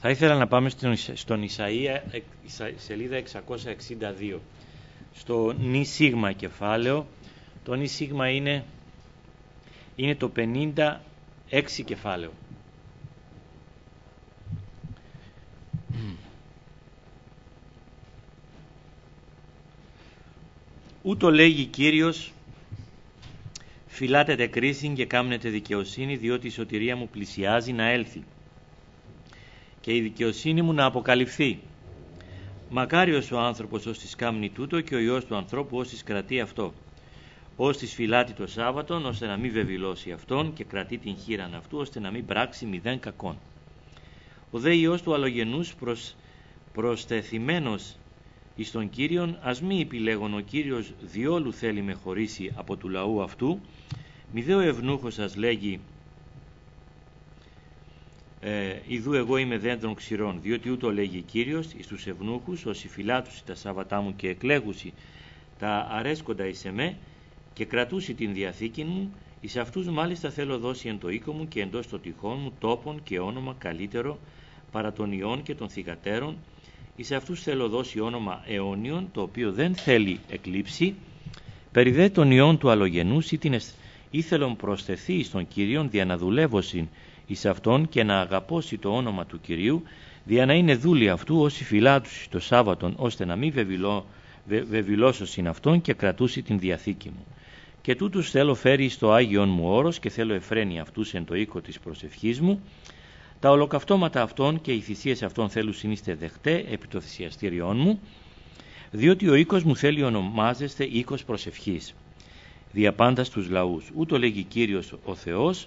Θα ήθελα να πάμε στον Ισαΐα, σελίδα 662, στο νη σίγμα κεφάλαιο. Το νη σίγμα είναι το 56 κεφάλαιο. Ούτω λέγει Κύριος, φυλάτετε κρίσιν και κάμνετε δικαιοσύνη, διότι η σωτηρία μου πλησιάζει να έλθει και η δικαιοσύνη μου να αποκαλυφθεί. Μακάριος ο άνθρωπος ως της κάμνει τούτο και ο Υιός του ανθρώπου ως της κρατεί αυτό. Ως της φυλάτει το Σάββατον, ώστε να μην βεβηλώσει αυτόν, και κρατεί την χείραν αυτού, ώστε να μην πράξει μηδέν κακόν. Ο δε Υιός του αλλογενούς προστεθειμένος εις τον Κύριον, ας μη επιλέγον ο Κύριος διόλου θέλει με χωρίσει από του λαού αυτού, μη δε ο ευνούχος σας λέγει, ιδού εγώ είμαι δέντρων ξηρών, διότι ούτω λέγει Κύριος εις τους ευνούχους, όσοι φυλάτουσι τα Σάββατά μου και εκλέγουσι τα αρέσκοντα εις εμέ και κρατούσι την διαθήκη μου, εις αυτούς μάλιστα θέλω δώσει εν το οίκο μου και εντός των τυχών μου τόπον και όνομα καλύτερο παρά των ιών και των θυγατέρων, εις αυτούς θέλω δώσει όνομα αιώνιον, το οποίο δεν θέλει εκλείψει, περί δε των ιών του αλλογενούς ήθελον προσθεθεί εις τον Κύριον δια να δουλεύωσιν εις αυτόν και να αγαπώσει το όνομα του Κυρίου, δια να είναι δούλοι αυτού όσοι φυλάτουσι το Σάββατον, ώστε να μην βεβηλώσωσιν αυτόν και κρατούσι την διαθήκη μου. Και τούτους θέλω φέρει στο Άγιον μου όρος και θέλω εφραίνει αυτούς εν το οίκο της προσευχής μου. Τα ολοκαυτώματα αυτών και οι θυσίες αυτών θέλουν συνείστε δεχτέ επί το θυσιαστήριόν μου, διότι ο οίκος μου θέλει ονομάζεστε οίκος προσευχής, δια πάντα στους λαούς. Ούτω λέγει Κύριος ο Θεός,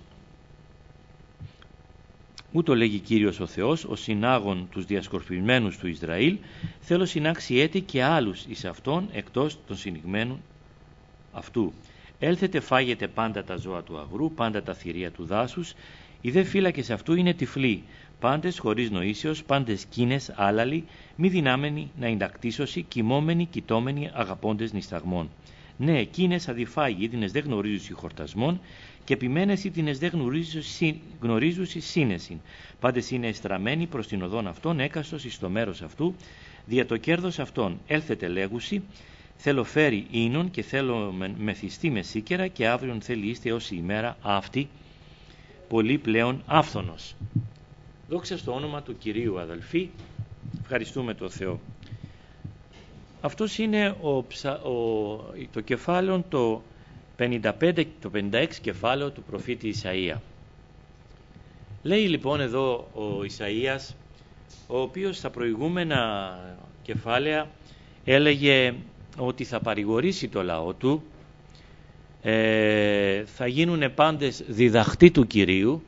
ο Θεός, ο συνάγων τους διασκορπισμένους του Ισραήλ, θέλω συνάξει έτη και άλλους εις αυτόν εκτός των συνηγμένων αυτού. Έλθετε φάγετε πάντα τα ζώα του αγρού, πάντα τα θηρία του δάσους, οι δε φύλακες αυτού είναι τυφλοί, πάντες χωρίς νοήσεως, πάντες κίνες άλαλοι, μη δυνάμενοι να εντακτήσωσι, κοιμόμενοι, κοιτόμενοι, αγαπώντες νησταγμών. Ναι, εκείνες αδιφάγοι, ήτινες δε γνωρίζουσι χορτασμών, και επιμένες ήτινες δε γνωρίζουσι σύνεσιν. Πάντες είναι εστραμμένοι προς την οδόν αυτών, έκαστος εις το μέρος αυτού, δια το κέρδος αυτών. Έλθετε λέγουσι, θέλω φέρει ίνον και θέλω μεθυστεί με σίκερα, και αύριον θέλει είστε ως η ημέρα αυτή, πολύ πλέον άφθονος. Δόξα στο όνομα του Κυρίου, αδελφοί, ευχαριστούμε τον Θεό. Αυτός είναι το κεφάλαιο το 55, το 56 κεφάλαιο του προφήτη Ισαΐα. Λέει λοιπόν εδώ ο Ισαΐας, ο οποίος στα προηγούμενα κεφάλαια έλεγε ότι θα παρηγορήσει το λαό του, θα γίνουν πάντες διδαχτοί του Κυρίου,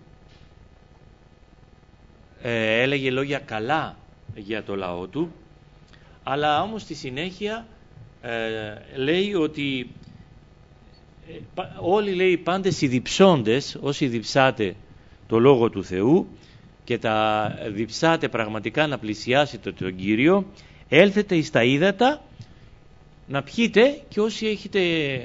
έλεγε λόγια καλά για το λαό του, αλλά όμως στη συνέχεια λέει ότι όλοι, λέει, πάντες οι διψώντες, όσοι διψάτε το Λόγο του Θεού και τα διψάτε πραγματικά να πλησιάσετε τον Κύριο, έλθετε εις τα ύδατα να πιείτε, και όσοι έχετε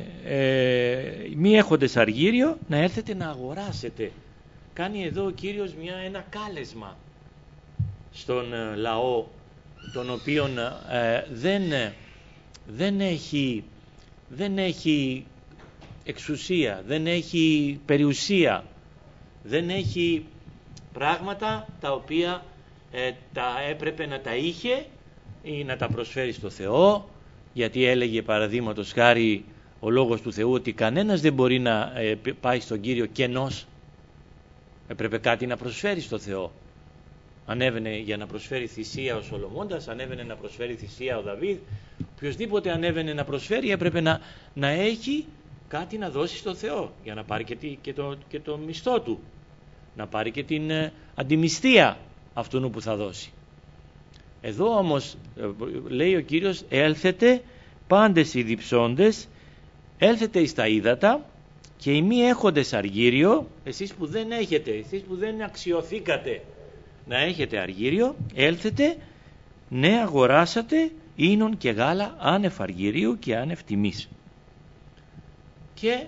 μη έχοντες αργύριο να έλθετε να αγοράσετε. Κάνει εδώ ο Κύριος ένα κάλεσμα στον λαό, τον οποίον δεν έχει εξουσία, δεν έχει περιουσία, δεν έχει πράγματα τα οποία τα έπρεπε να τα είχε ή να τα προσφέρει στο Θεό, γιατί έλεγε παραδείγματος χάρη ο Λόγος του Θεού ότι κανένας δεν μπορεί να πάει στον Κύριο κενός. Έπρεπε κάτι να προσφέρει στο Θεό. Ανέβαινε για να προσφέρει θυσία ο Σολομώντας, ανέβαινε να προσφέρει θυσία ο Δαβίδ, οποιοσδήποτε ανέβαινε να προσφέρει έπρεπε να έχει κάτι να δώσει στο Θεό για να πάρει και το μισθό του, να πάρει και την αντιμισθία αυτού που θα δώσει. Εδώ όμως λέει ο Κύριος, έλθετε πάντες οι διψώντες, έλθετε εις τα ύδατα, και οι μη έχοντες αργύριο, εσείς που δεν έχετε, εσείς που δεν αξιωθήκατε να έχετε αργύριο, έλθετε, ναι, αγοράσατε ίνον και γάλα άνευ αργυρίου και άνευ τιμής. Και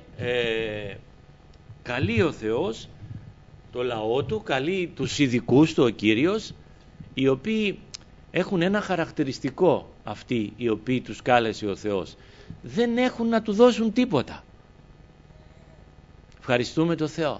καλεί ο Θεός το λαό του, καλεί τους ειδικούς του ο Κύριος, οι οποίοι έχουν ένα χαρακτηριστικό, αυτοί οι οποίοι τους κάλεσε ο Θεός. Δεν έχουν να του δώσουν τίποτα. Ευχαριστούμε το Θεό.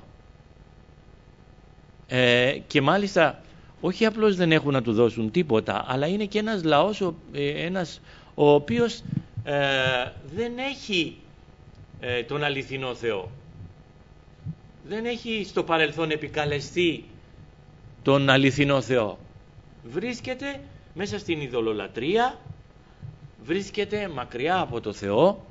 Και μάλιστα όχι απλώς δεν έχουν να του δώσουν τίποτα, αλλά είναι και ένας λαός ο οποίος δεν έχει τον αληθινό Θεό. Δεν έχει στο παρελθόν επικαλεστεί τον αληθινό Θεό. Βρίσκεται μέσα στην ειδωλολατρία, βρίσκεται μακριά από το Θεό,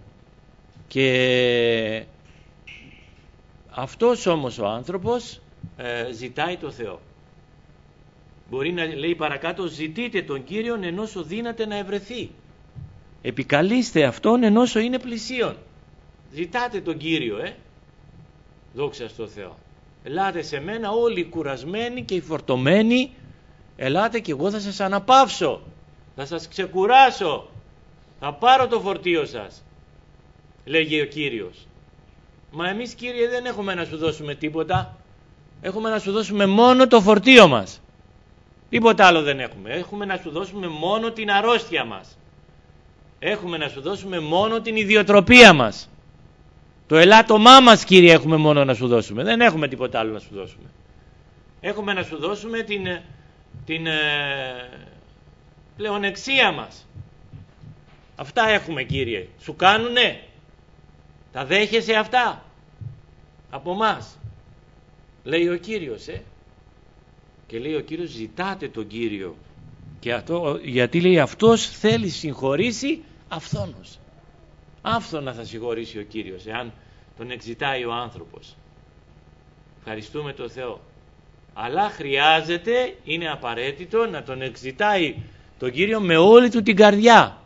και αυτός όμως ο άνθρωπος ζητάει το Θεό. Μπορεί να λέει παρακάτω, ζητείτε τον Κύριον ενώσο δύναται να ευρεθεί. Επικαλείστε Αυτόν ενώσο είναι πλησίον. Ζητάτε τον Κύριο, δόξα στο Θεό. Ελάτε σε μένα όλοι οι κουρασμένοι και οι φορτωμένοι, ελάτε και εγώ θα σας αναπαύσω, θα σας ξεκουράσω, θα πάρω το φορτίο σας, λέγει ο Κύριος. Μα εμείς, Κύριε, δεν έχουμε να σου δώσουμε τίποτα, έχουμε να σου δώσουμε μόνο το φορτίο μας, τίποτα άλλο δεν έχουμε. Έχουμε να σου δώσουμε μόνο την αρρώστια μας, έχουμε να σου δώσουμε μόνο την ιδιοτροπία μας, το ελάττωμά μας, Κύριε, έχουμε μόνο να σου δώσουμε, δεν έχουμε τίποτα άλλο να σου δώσουμε. Έχουμε να σου δώσουμε την πλεονεξία μας. Αυτά έχουμε, Κύριε. Σου κάνουνε? Τα δέχεσαι αυτά από μας? Λέει ο Κύριος, Και λέει ο Κύριος, ζητάτε τον Κύριο. Και αυτό, γιατί λέει αυτός θέλει συγχωρήσει αυθόνος. Άφθονα θα συγχωρήσει ο Κύριος εάν τον εξητάει ο άνθρωπος. Ευχαριστούμε τον Θεό. Αλλά χρειάζεται, είναι απαραίτητο να τον εξητάει τον Κύριο με όλη του την καρδιά.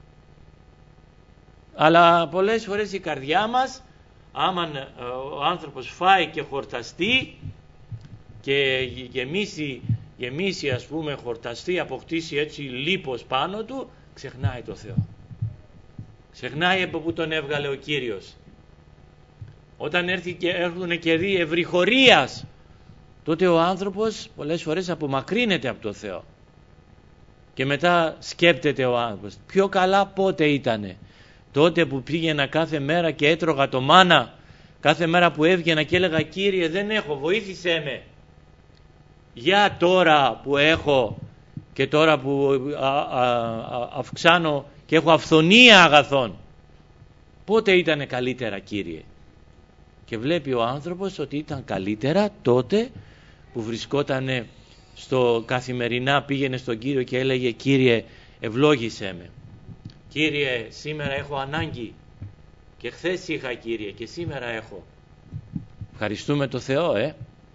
Αλλά πολλές φορές η καρδιά μας, άμα ο άνθρωπος φάει και χορταστεί και γεμίσει ας πούμε, χορταστεί, αποκτήσει έτσι λίπος πάνω του, ξεχνάει το Θεό. Ξεχνάει από που τον έβγαλε ο Κύριος. Όταν έρχονται καιροί ευρυχωρίας, τότε ο άνθρωπος πολλές φορές απομακρύνεται από το Θεό. Και μετά σκέπτεται ο άνθρωπος, πιο καλά πότε ήτανε? Τότε που πήγαινα κάθε μέρα και έτρωγα το μάνα, κάθε μέρα που έβγαινα και έλεγα, Κύριε, δεν έχω, βοήθησέ με. Για τώρα που έχω και τώρα που αυξάνω και έχω αυθονία αγαθών, πότε ήτανε καλύτερα, Κύριε? Και βλέπει ο άνθρωπος ότι ήταν καλύτερα τότε που βρισκότανε καθημερινά, πήγαινε στον Κύριο και έλεγε, Κύριε, ευλόγησέ με. Κύριε, σήμερα έχω ανάγκη, και χθες είχα, Κύριε, και σήμερα έχω. Ευχαριστούμε το Θεό,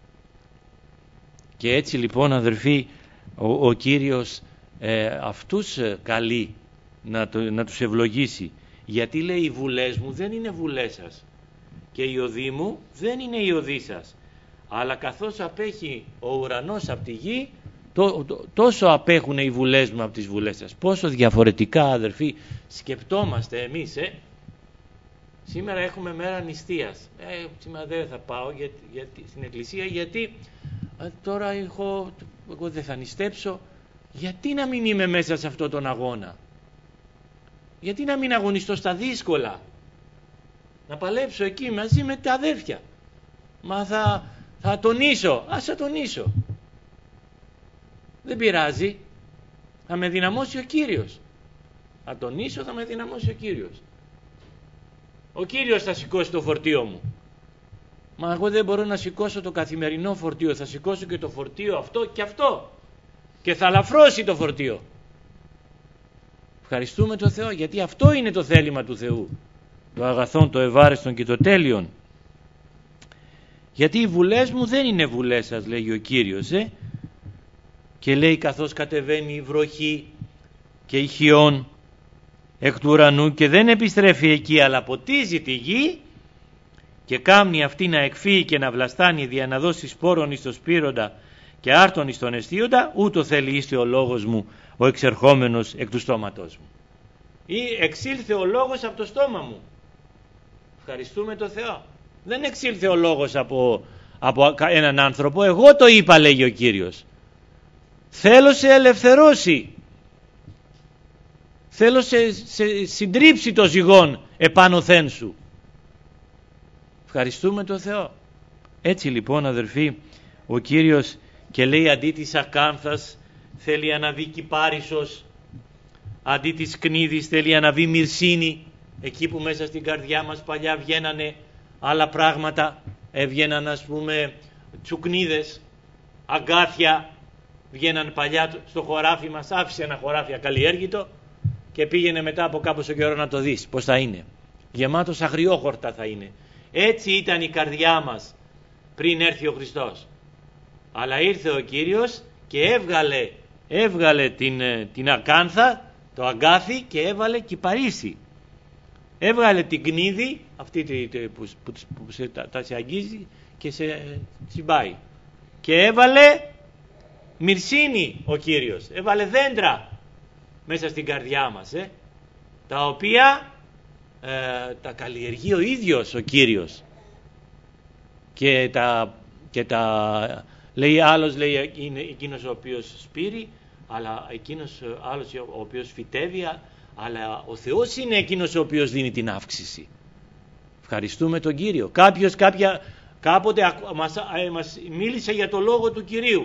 Και έτσι λοιπόν, αδερφοί, ο Κύριος αυτούς καλεί να τους ευλογήσει. Γιατί λέει, οι βουλές μου δεν είναι βουλές σας και οι οδοί μου δεν είναι οι οδοί σας. Αλλά καθώς απέχει ο ουρανός από τη γη, τόσο απέχουν οι βουλές μου από τις βουλές σας. Πόσο διαφορετικά, αδερφοί, σκεπτόμαστε εμείς. Σήμερα έχουμε μέρα νηστείας. Σήμερα δεν θα πάω στην εκκλησία, γιατί τώρα εγώ δεν θα νηστέψω. Γιατί να μην είμαι μέσα σε αυτόν τον αγώνα? Γιατί να μην αγωνιστώ στα δύσκολα? Να παλέψω εκεί μαζί με τα αδέρφια. Μα θα τονίσω. Ας θα τονίσω. Δεν πειράζει. Θα με δυναμώσει ο Κύριος. Θα τονίσω, θα με δυναμώσει ο Κύριος. Ο Κύριος θα σηκώσει το φορτίο μου. Μα εγώ δεν μπορώ να σηκώσω το καθημερινό φορτίο. Θα σηκώσω και το φορτίο αυτό και αυτό. Και θα ελαφρώσει το φορτίο. Ευχαριστούμε τον Θεό, γιατί αυτό είναι το θέλημα του Θεού. Το αγαθόν, το ευάρεστον και το τέλειον. Γιατί οι βουλές μου δεν είναι βουλές σας, λέγει ο Κύριος. Και λέει, καθώς κατεβαίνει η βροχή και η χιόν εκ του ουρανού και δεν επιστρέφει εκεί, αλλά ποτίζει τη γη και κάμνει αυτή να εκφύγει και να βλαστάνει, δια να δώσει σπόρον εις το σπήροντα και άρτον εις τον εστίοντα, ούτω θέλει είστε ο λόγος μου ο εξερχόμενος εκ του στόματός μου. Ή εξήλθε ο λόγος από το στόμα μου. Ευχαριστούμε το Θεό. Δεν εξήλθε ο λόγος από έναν άνθρωπο, εγώ το είπα, λέγει ο Κύριος. θέλω σε ελευθερώσει, θέλω σε συντρίψει το ζυγόν επάνωθεν σου. Ευχαριστούμε τον Θεό. Έτσι λοιπόν αδερφοί, ο Κύριος και λέει αντί της ακάνθας θέλει αναβεί κυπάρισος, αντί της κνίδης θέλει αναβεί μυρσίνη. Εκεί που μέσα στην καρδιά μας παλιά βγαίνανε άλλα πράγματα, έβγαιναν ας πούμε τσουκνίδες, αγκάθια, βγαίναν παλιά στο χωράφι μας, άφησε ένα χωράφι ακαλλιέργητο και πήγαινε μετά από κάποιο καιρό να το δεις πως θα είναι. Γεμάτος αγριόχορτα θα είναι. Έτσι ήταν η καρδιά μας πριν έρθει ο Χριστός. Αλλά ήρθε ο Κύριος και έβγαλε την ακάνθα, το αγκάθι, και έβαλε κυπαρίσι. Έβγαλε την κνίδη, αυτή που σε αγγίζει και σε τσιμπάει. Και έβαλε μυρσίνη ο Κύριος. Έβαλε δέντρα μέσα στην καρδιά μας, τα οποία τα καλλιεργεί ο ίδιος ο Κύριος. Και τα λέει άλλος, λέει είναι εκείνος ο οποίος σπείρει, αλλά εκείνος άλλος ο οποίος φυτεύει, αλλά ο Θεός είναι εκείνος ο οποίος δίνει την αύξηση. Ευχαριστούμε τον Κύριο. Κάποιος κάποτε μας μίλησε για το λόγο του Κυρίου.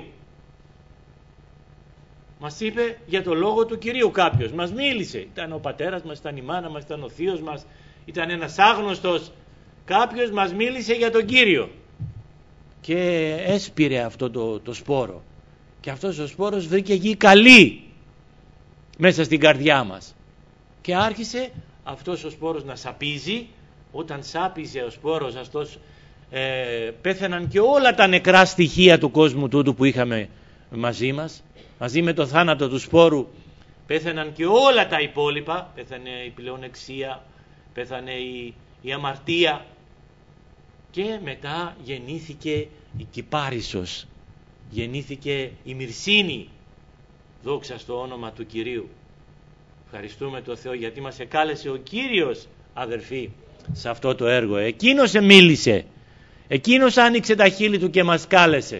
Μας είπε για το λόγο του Κυρίου κάποιος. Μας μίλησε. Ήταν ο πατέρας μας, ήταν η μάνα μας, ήταν ο θείος μας, ήταν ένας άγνωστος. Κάποιος μας μίλησε για τον Κύριο. Και έσπηρε αυτό το σπόρο. Και αυτός ο σπόρος βρήκε γη καλή μέσα στην καρδιά μας. Και άρχισε αυτός ο σπόρος να σαπίζει. Όταν σάπιζε ο σπόρος αυτός, πέθαιναν και όλα τα νεκρά στοιχεία του κόσμου τούτου που είχαμε μαζί μας. Μαζί με το θάνατο του σπόρου πέθαιναν και όλα τα υπόλοιπα. Πέθανε η πλεονεξία, πέθανε η αμαρτία, και μετά γεννήθηκε η κυπάρισος, γεννήθηκε η μυρσίνη. Δόξα στο όνομα του Κυρίου. Ευχαριστούμε τον Θεό γιατί μας εκάλεσε ο Κύριος, αδερφοί, σε αυτό το έργο. Εκείνος μίλησε, εκείνος άνοιξε τα χείλη του και μας κάλεσε.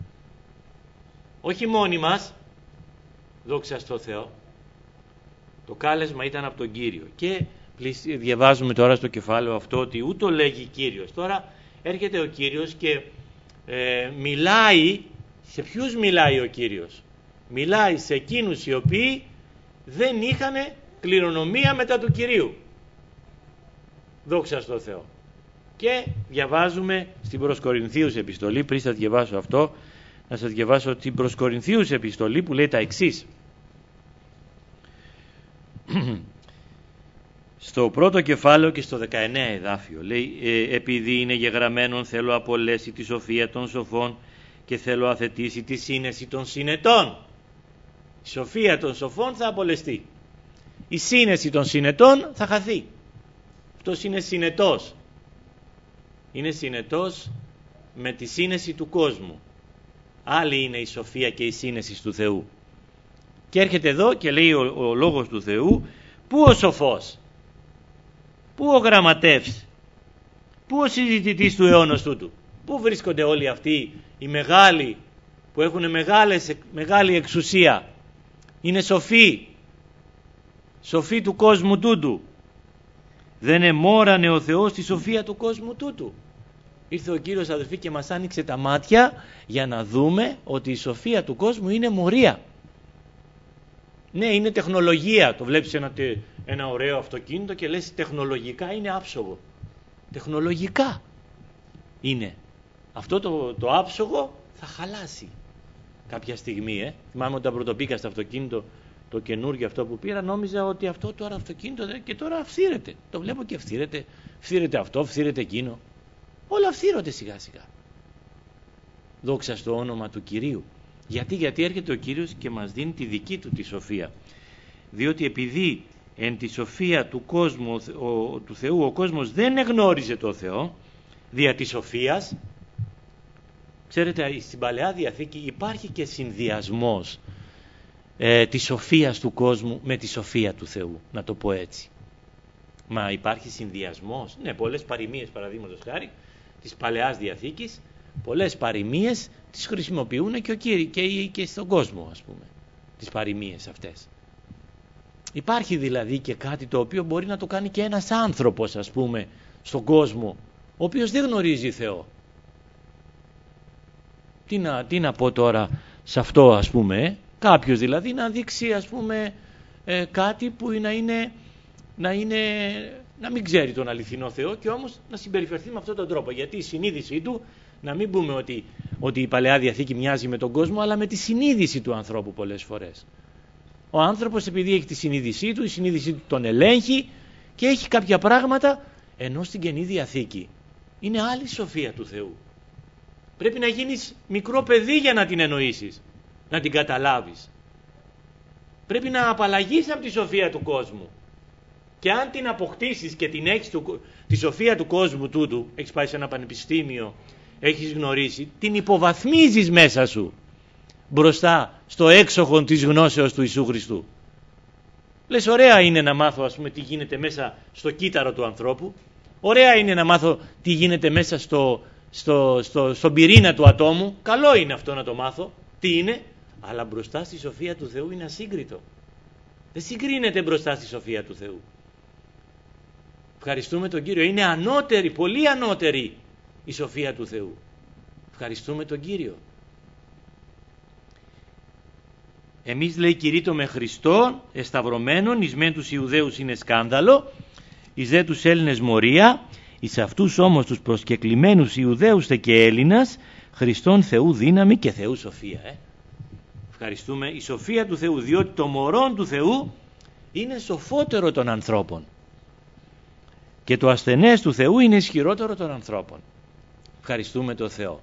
Όχι μόνοι μας, δόξα στο Θεό. Το κάλεσμα ήταν από τον Κύριο. Και διαβάζουμε τώρα στο κεφάλαιο αυτό ότι ούτω λέγει Κύριος. Τώρα έρχεται ο Κύριος και μιλάει. Σε ποιους μιλάει ο Κύριος? Μιλάει σε εκείνους οι οποίοι δεν είχαν κληρονομία μετά του Κυρίου. Δόξα στο Θεό. Και διαβάζουμε στην προς Κορινθίους επιστολή. Πριν σας διαβάσω αυτό, να σας διαβάσω την προς Κορινθίους επιστολή που λέει τα εξής. Στο πρώτο κεφάλαιο και στο 19 εδάφιο λέει, επειδή είναι γεγραμμένον θέλω απολέσει τη σοφία των σοφών και θέλω αθετήσει τη σύνεση των συνετών. Η σοφία των σοφών θα απολεστεί, η σύνεση των συνετών θα χαθεί. Αυτός είναι συνετός, είναι συνετός με τη σύνεση του κόσμου. Άλλη είναι η σοφία και η σύνεση του Θεού. Και έρχεται εδώ και λέει ο λόγος του Θεού, πού ο σοφός, πού ο γραμματεύς, πού ο συζητητής του αιώνος τούτου? Πού βρίσκονται όλοι αυτοί οι μεγάλοι που έχουν μεγάλη εξουσία? Είναι σοφοί, σοφοί του κόσμου τούτου. Δεν εμόρανε ο Θεός τη σοφία του κόσμου τούτου? Ήρθε ο Κύριος, αδελφοί, και μας άνοιξε τα μάτια για να δούμε ότι η σοφία του κόσμου είναι μορία. Ναι, είναι τεχνολογία. Το βλέπεις ένα ωραίο αυτοκίνητο και λες τεχνολογικά είναι άψογο. Τεχνολογικά είναι. Αυτό το άψογο θα χαλάσει κάποια στιγμή. Θυμάμαι όταν πρωτοπήκα στο αυτοκίνητο το καινούργιο αυτό που πήρα, νόμιζα ότι αυτό τώρα αυτοκίνητο και τώρα φθήρεται. Το βλέπω και φθήρεται. Φθήρεται αυτό, φθήρεται εκείνο. Όλα φθήρονται σιγά σιγά. Δόξα στο όνομα του Κυρίου. Γιατί έρχεται ο Κύριος και μας δίνει τη δική του τη σοφία. Διότι επειδή εν τη σοφία του κόσμου του Θεού ο κόσμος δεν εγνώριζε το Θεό δια της σοφίας. Ξέρετε, στην Παλαιά Διαθήκη υπάρχει και συνδυασμός της σοφίας του κόσμου με τη σοφία του Θεού, να το πω έτσι. Μα υπάρχει συνδυασμός, ναι, πολλές παροιμίες παραδείγματος χάρη της Παλαιάς Διαθήκης πολλές παροιμίες τις χρησιμοποιούν και στον κόσμο, ας πούμε, τις παροιμίες αυτές. Υπάρχει δηλαδή και κάτι το οποίο μπορεί να το κάνει και ένας άνθρωπος, ας πούμε, στον κόσμο, ο οποίος δεν γνωρίζει Θεό. Τι να πω τώρα σε αυτό, ας πούμε, κάποιος δηλαδή να δείξει, ας πούμε, κάτι που να μην ξέρει τον αληθινό Θεό και όμως να συμπεριφερθεί με αυτόν τον τρόπο, γιατί η συνείδησή του, να μην πούμε ότι η Παλαιά Διαθήκη μοιάζει με τον κόσμο, αλλά με τη συνείδηση του ανθρώπου πολλές φορές. Ο άνθρωπος, επειδή έχει τη συνείδησή του, η συνείδησή του τον ελέγχει και έχει κάποια πράγματα, ενώ στην Καινή Διαθήκη είναι άλλη σοφία του Θεού. Πρέπει να γίνεις μικρό παιδί για να την εννοήσεις, να την καταλάβεις. Πρέπει να απαλλαγείς από τη σοφία του κόσμου. Και αν την αποκτήσεις και την έχεις τη σοφία του κόσμου τούτου, έχεις πάει σε ένα πανεπιστήμιο, έχεις γνωρίσει, την υποβαθμίζεις μέσα σου μπροστά στο έξοχο της γνώσεως του Ιησού Χριστού. Λες, ωραία είναι να μάθω, ας πούμε, τι γίνεται μέσα στο κύτταρο του ανθρώπου, ωραία είναι να μάθω τι γίνεται μέσα στον πυρήνα του ατόμου, καλό είναι αυτό να το μάθω, τι είναι, αλλά μπροστά στη σοφία του Θεού είναι ασύγκριτο. Δεν συγκρίνεται μπροστά στη σοφία του Θεού. Ευχαριστούμε τον Κύριο. Είναι ανώτερη, πολύ ανώτερη η σοφία του Θεού. Ευχαριστούμε τον Κύριο. Εμείς, λέει, κηρύττουμε Χριστό εσταυρωμένον, εις μεν τους Ιουδαίους είναι σκάνδαλο, εις δε τους Έλληνες μορία, εις αυτούς όμως τους προσκεκλημένους Ιουδαίους τε και Έλληνας, Χριστόν Θεού δύναμη και Θεού σοφία. Ευχαριστούμε, η σοφία του Θεού, διότι το μωρόν του Θεού είναι σοφότερο των ανθρώπων και το ασθενές του Θεού είναι ισχυρότερο των ανθρώπων. Ευχαριστούμε τον Θεό.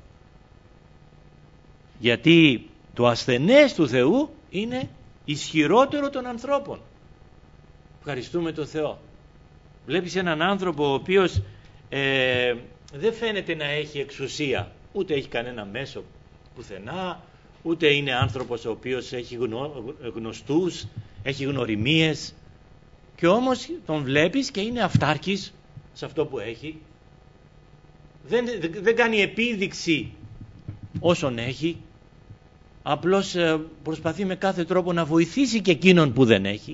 Γιατί το ασθενές του Θεού είναι ισχυρότερο των ανθρώπων. Ευχαριστούμε τον Θεό. Βλέπεις έναν άνθρωπο ο οποίος δεν φαίνεται να έχει εξουσία, ούτε έχει κανένα μέσο πουθενά, ούτε είναι άνθρωπος ο οποίος έχει γνωστούς, έχει γνωριμίες, και όμως τον βλέπεις και είναι αυτάρκης σε αυτό που έχει, δεν κάνει επίδειξη όσον έχει, απλώς προσπαθεί με κάθε τρόπο να βοηθήσει και εκείνον που δεν έχει.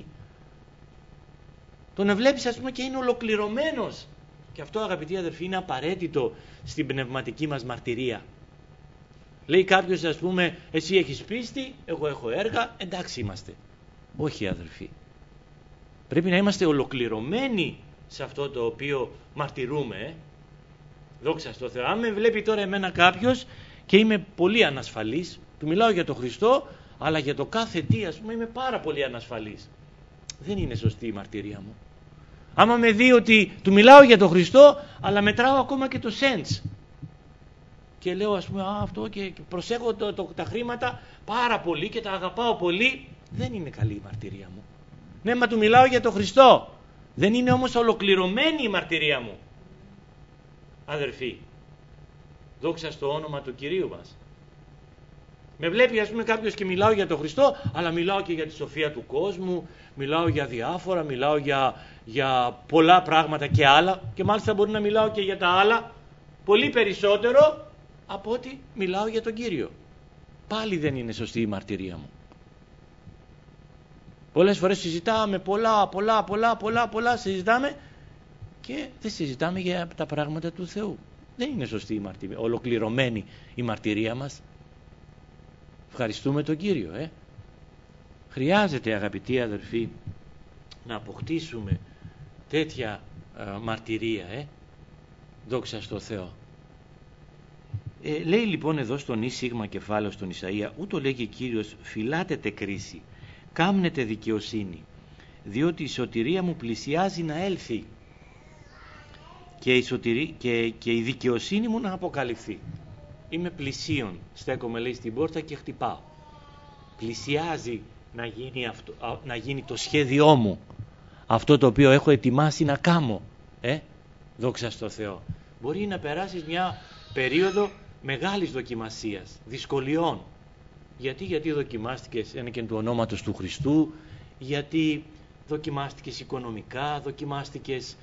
Τον βλέπεις, ας πούμε, και είναι ολοκληρωμένος, και αυτό, αγαπητοί αδερφοί, είναι απαραίτητο στην πνευματική μας μαρτυρία. Λέει κάποιος, ας πούμε, εσύ έχεις πίστη, εγώ έχω έργα, εντάξει είμαστε. Όχι, αδερφοί. Πρέπει να είμαστε ολοκληρωμένοι σε αυτό το οποίο μαρτυρούμε. Δόξα στο Θεό. Αν με βλέπει τώρα εμένα κάποιος και είμαι πολύ ανασφαλής, του μιλάω για τον Χριστό, αλλά για το κάθε τι, ας πούμε, είμαι πάρα πολύ ανασφαλής, δεν είναι σωστή η μαρτυρία μου. Άμα με δει ότι του μιλάω για τον Χριστό, αλλά μετράω ακόμα και το sense και λέω, ας πούμε, αυτό, και προσέχω τα χρήματα πάρα πολύ και τα αγαπάω πολύ, δεν είναι καλή η μαρτυρία μου. Ναι, μα του μιλάω για τον Χριστό, δεν είναι όμως ολοκληρωμένη η μαρτυρία μου, αδερφοί. Δόξα στο όνομα του Κυρίου μας. Με βλέπει, ας πούμε, κάποιος και μιλάω για τον Χριστό, αλλά μιλάω και για τη σοφία του κόσμου, μιλάω για διάφορα, μιλάω για πολλά πράγματα και άλλα, και μάλιστα μπορεί να μιλάω και για τα άλλα πολύ περισσότερο από ότι μιλάω για τον Κύριο. Πάλι δεν είναι σωστή η μαρτυρία μου. Πολλές φορές συζητάμε πολλά συζητάμε και δεν συζητάμε για τα πράγματα του Θεού. Δεν είναι σωστή η μαρτυρία, ολοκληρωμένη η μαρτυρία μας. Ευχαριστούμε τον Κύριο. Χρειάζεται, αγαπητοί αδερφοί, να αποκτήσουμε τέτοια μαρτυρία. Δόξα στο Θεό. Λέει λοιπόν εδώ στον ι σίγμα κεφάλαιο στον Ισαΐα, ούτω λέγει Κύριος, φυλάτετε κρίση, κάμνετε δικαιοσύνη, διότι η σωτηρία μου πλησιάζει να έλθει και η δικαιοσύνη μου να αποκαλυφθεί. Είμαι πλησίον, στέκομαι, λέει, στην πόρτα και χτυπάω. Πλησιάζει να γίνει το σχέδιό μου, αυτό το οποίο έχω ετοιμάσει να κάνω. Δόξα στο Θεό. Μπορεί να περάσεις μια περίοδο μεγάλης δοκιμασίας, δυσκολιών. Γιατί δοκιμάστηκες ένεκεν του ονόματος του Χριστού, γιατί δοκιμάστηκες οικονομικά, δοκιμάστηκες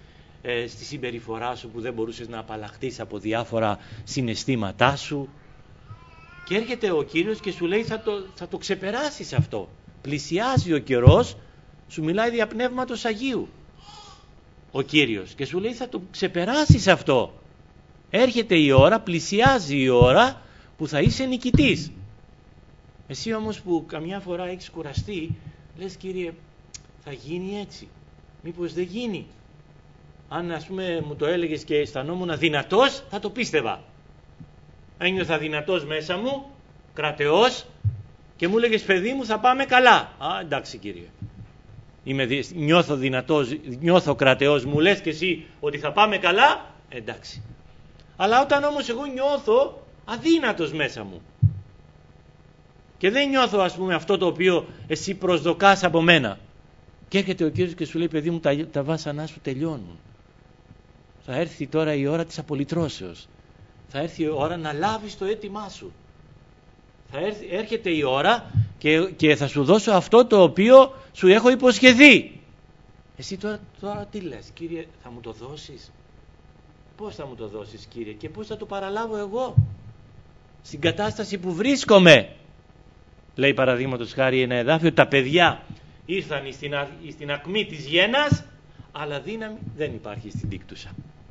στη συμπεριφορά σου που δεν μπορούσες να απαλλαχθείς από διάφορα συναισθήματά σου. Και έρχεται ο Κύριος και σου λέει θα το ξεπεράσεις αυτό. Πλησιάζει ο καιρός, σου μιλάει δια Πνεύματος Αγίου ο Κύριος και σου λέει θα το ξεπεράσεις αυτό. Έρχεται η ώρα, πλησιάζει η ώρα που θα είσαι νικητής. Εσύ όμως που καμιά φορά έχεις κουραστεί, λες Κύριε, θα γίνει έτσι, μήπως δεν γίνει? Αν ας πούμε μου το έλεγες και αισθανόμουν δυνατός, θα το πίστευα. Ένιωθα δυνατός μέσα μου, κρατεός, και μου έλεγες παιδί μου θα πάμε καλά. Εντάξει Κύριε, νιώθω δυνατός, νιώθω κρατεός, μου λες και εσύ ότι θα πάμε καλά, εντάξει. Αλλά όταν όμως εγώ νιώθω αδύνατος μέσα μου και δεν νιώθω ας πούμε αυτό το οποίο εσύ προσδοκάς από μένα, και έρχεται ο Κύριος και σου λέει παιδί μου τα βάσανά σου τελειώνουν, θα έρθει τώρα η ώρα της απολυτρώσεως, θα έρθει η ώρα να λάβεις το αίτημά σου, έρχεται η ώρα και θα σου δώσω αυτό το οποίο σου έχω υποσχεθεί. Εσύ τώρα τι λες? Κύριε, θα μου το δώσεις? Πώς θα μου το δώσεις Κύριε, και πώς θα το παραλάβω εγώ στην κατάσταση που βρίσκομαι? Λέει παραδείγματος χάρη ένα εδάφιο, τα παιδιά ήρθαν στην ακμή της γένας, αλλά δύναμη δεν υπάρχει στην δίκτουσα.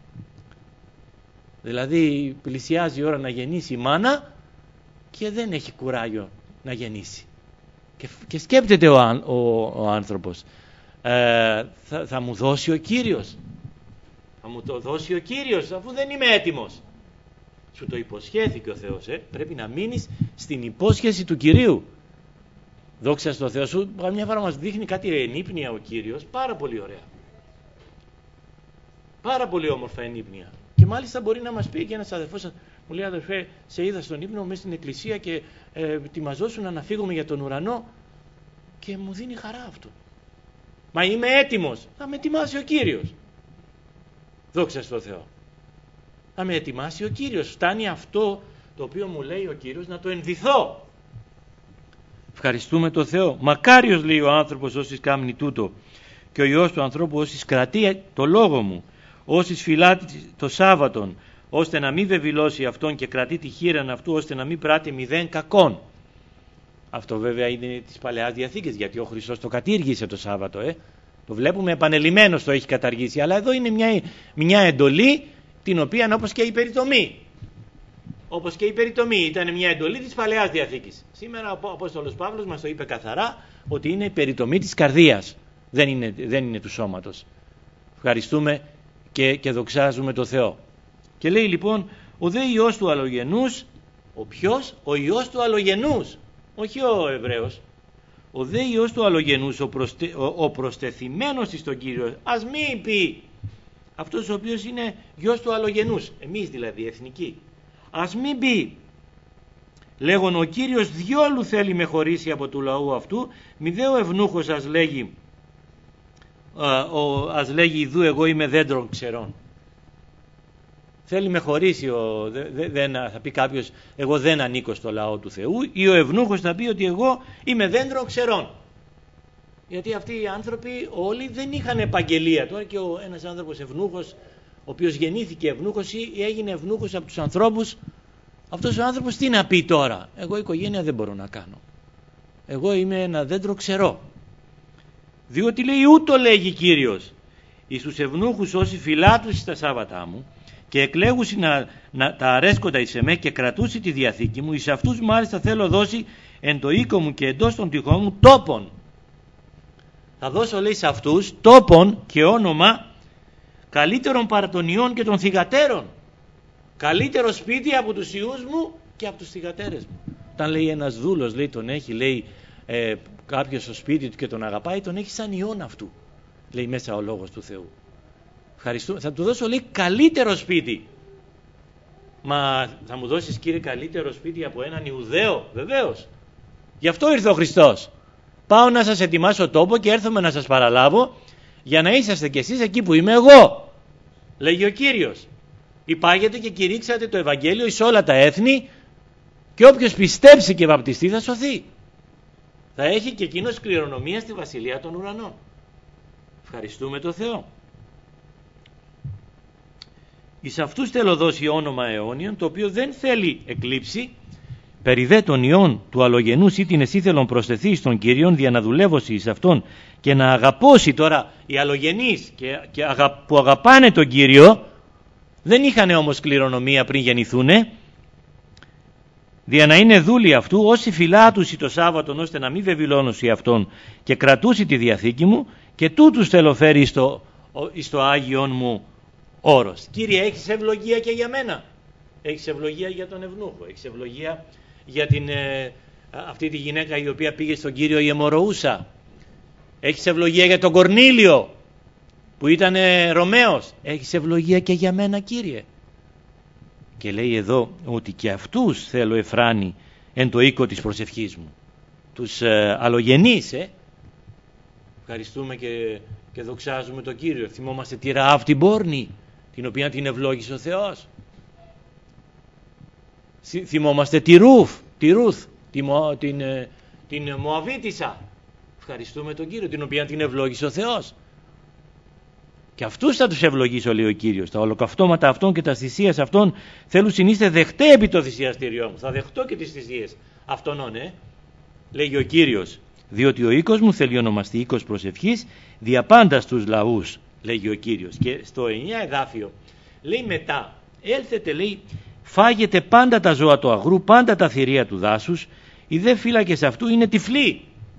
Δηλαδή πλησιάζει η ώρα να γεννήσει η μάνα και δεν έχει κουράγιο να γεννήσει. Και σκέπτεται ο άνθρωπος, θα μου δώσει ο Κύριος? Θα μου το δώσει ο Κύριος αφού δεν είμαι έτοιμος? Σου το υποσχέθηκε ο Θεός, πρέπει να μείνεις στην υπόσχεση του Κυρίου. Δόξα στο Θεό σου. Μια φορά μας δείχνει κάτι ενύπνια ο Κύριος, πάρα πολύ ωραία, πάρα πολύ όμορφα ενύπνια. Και μάλιστα μπορεί να μας πει και ένας αδερφός, μου λέει αδερφέ, σε είδα στον ύπνο μέσα στην εκκλησία και ετοιμαζόσουν να φύγουμε για τον ουρανό, και μου δίνει χαρά αυτό. Μα είμαι έτοιμος, θα με ετοιμάσει ο Κύριος. Δόξα στο Θεό. Θα με ετοιμάσει ο Κύριος. Φτάνει αυτό το οποίο μου λέει ο Κύριος να το ενδυθώ. Ευχαριστούμε τον Θεό. Μακάριος, λέει ο άνθρωπος, όσοι κάμνει τούτο, και ο Υιός του ανθρώπου όσοι κρατεί το λόγο μου, όσοι φυλά το Σάββατον, ώστε να μην βεβηλώσει αυτόν και κρατεί τη χείραν αυτού, ώστε να μην πράττει μηδέν κακόν. Αυτό βέβαια είναι της Παλαιάς Διαθήκης, γιατί ο Χριστός το κατήργησε το Σάββατο. Το βλέπουμε επανελειμμένος το έχει καταργήσει, αλλά εδώ είναι μια εντολή, την οποία, όπως και η περιτομή. Όπως και η περιτομή ήταν μια εντολή της Παλαιάς Διαθήκης. Σήμερα ο Απόστολος Παύλος μας το είπε καθαρά, ότι είναι η περιτομή της καρδίας, δεν είναι του σώματος. Ευχαριστούμε και δοξάζουμε το Θεό. Και λέει λοιπόν, ο δε Υιός του αλλογενούς, ο ποιος? Ο Υιός του αλλογενούς, όχι ο Εβραίος. Ο δε Υιός του αλλογενούς, ο προστεθειμένος εις τον Κύριο, ας μην πει αυτός ο οποίος είναι Υιός του αλλογενούς, εμείς δηλαδή εθνικοί, ας μην πει λέγον ο Κύριος διόλου θέλει με χωρίσει από του λαού αυτού, μη δε ο ευνούχος ας λέγει ιδού εγώ είμαι δέντρων ξερών. Θέλει με χωρίσει, θα πει κάποιος εγώ δεν ανήκω στο λαό του Θεού, ή ο ευνούχος θα πει ότι εγώ είμαι δέντρων ξερών. Γιατί αυτοί οι άνθρωποι όλοι δεν είχαν επαγγελία. Τώρα και ένας άνθρωπος ευνούχος, ο οποίος γεννήθηκε ευνούχος ή έγινε ευνούχος από τους ανθρώπους, αυτός ο άνθρωπος τι να πει τώρα? Εγώ οικογένεια δεν μπορώ να κάνω. Εγώ είμαι ένα δέντρο ξερό. Διότι λέει ούτω λέγει Κύριος, εις τους ευνούχους όσοι φυλάτουσι τα Σάββατά μου και εκλέγουσι να τα αρέσκοντα εις εμέ και κρατούσι τη διαθήκη μου, εις αυτούς μάλιστα θέλω δώσει εν το οίκο μου και εντός των τυχών μου τόπον. Θα δώσω, λέει, σε αυτούς τόπον και όνομα καλύτερον παρά των ιών και των θυγατέρων. Καλύτερο σπίτι από τους ιούς μου και από τους θυγατέρες μου. Όταν λέει ένας δούλος, λέει, τον έχει, λέει, κάποιος στο σπίτι του και τον αγαπάει, τον έχει σαν ιόν αυτού, λέει μέσα ο λόγος του Θεού. Ευχαριστούμε. Θα του δώσω, λέει, καλύτερο σπίτι. Μα θα μου δώσεις, Κύριε, καλύτερο σπίτι από έναν Ιουδαίο? Βεβαίως. Γι' αυτό ήρθε ο Χριστός. Πάω να σας ετοιμάσω τόπο και έρθομαι να σας παραλάβω για να είσαστε κι εσείς εκεί που είμαι εγώ, λέγει ο Κύριος. Υπάγετε και κηρύξατε το Ευαγγέλιο εις όλα τα έθνη και όποιος πιστέψει και βαπτιστεί θα σωθεί. Θα έχει και εκείνος κληρονομία στη Βασιλεία των Ουρανών. Ευχαριστούμε το Θεό. εις αυτούς θέλω δώσει όνομα αιώνιον, το οποίο δεν θέλει εκλείψει, περί δε των ιών του αλλογενούς ή την εσύθελον προσθεθεί στον Κυρίον, δια να δουλεύωση εις αυτόν και να αγαπώσει. Τώρα οι αλλογενείς που αγαπάνε τον Κύριο δεν είχαν όμως κληρονομία πριν γεννηθούνε, δια να είναι δούλοι αυτού, όσοι φυλάτουσι το Σάββατον, ώστε να μην βεβηλώνουσι αυτόν και κρατούσι τη διαθήκη μου, και τούτους θέλω φέρει στο Άγιον μου όρος. Κύριε, έχεις ευλογία και για μένα, έχεις ευλογία για τον ευνούχο, έχεις ευλογία για αυτή τη γυναίκα η οποία πήγε στον Κύριο η αιμορροούσα, έχεις ευλογία για τον Κορνήλιο που ήταν Ρωμαίος, έχεις ευλογία και για μένα, Κύριε. Και λέει εδώ ότι και αυτούς θέλω εφράνει εν το οίκο της προσευχής μου, τους αλλογενείς. Ευχαριστούμε και δοξάζουμε τον Κύριο. Θυμόμαστε τη Ραάβ την πόρνη, την οποία την ευλόγησε ο Θεός. Θυμόμαστε τη Ρουθ, την Μωαβίτισσα. Ευχαριστούμε τον Κύριο, την οποία την ευλόγησε ο Θεός. Και αυτούς θα τους ευλογήσω, λέει ο Κύριος. Τα ολοκαυτώματα αυτών και τα θυσίες αυτών θέλουν συνείστε δεχτέ επί το θυσιαστήριό μου. Θα δεχτώ και τις θυσίες αυτών, λέγει ο Κύριος. Διότι ο οίκος μου θέλει ονομαστεί οίκος προσευχής δια πάντα στους λαούς, λέγει ο Κύριος. Και στο 9 εδάφιο λέει μετά, έλθετε, λέει, φάγετε πάντα τα ζώα του αγρού, πάντα τα θηρία του δάσους, οι δε φύλακες αυτού είναι τυφλοί.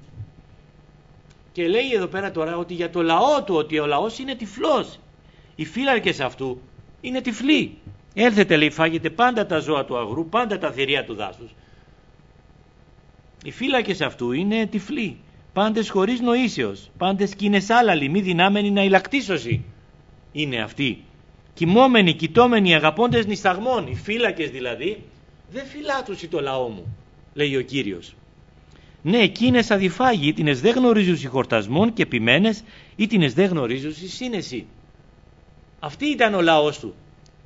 Και λέει εδώ πέρα τώρα ότι για το λαό του, ότι ο λαός είναι τυφλός. Οι φύλακες αυτού είναι τυφλοί. Έλθετε, λέει, φάγετε πάντα τα ζώα του αγρού, πάντα τα θηρία του δάσους. Οι φύλακες αυτού είναι τυφλοί. Πάντες χωρίς νοήσεως, πάντες κίνες άλαλοι, μη δυνάμενοι να ηλακτήσωση είναι αυτοί. Κοιμόμενοι, κοιτόμενοι, αγαπώντες νησταγμών. Οι φύλακες δηλαδή δεν φυλάτουσι το λαό μου, λέει ο Κύριος. Ναι, εκείνες αδιφάγοι, ήτινες δεν γνωρίζουσι χορτασμών και ποιμένες, ήτινες δεν γνωρίζουσι σύνεση. Αυτή ήταν ο λαός του.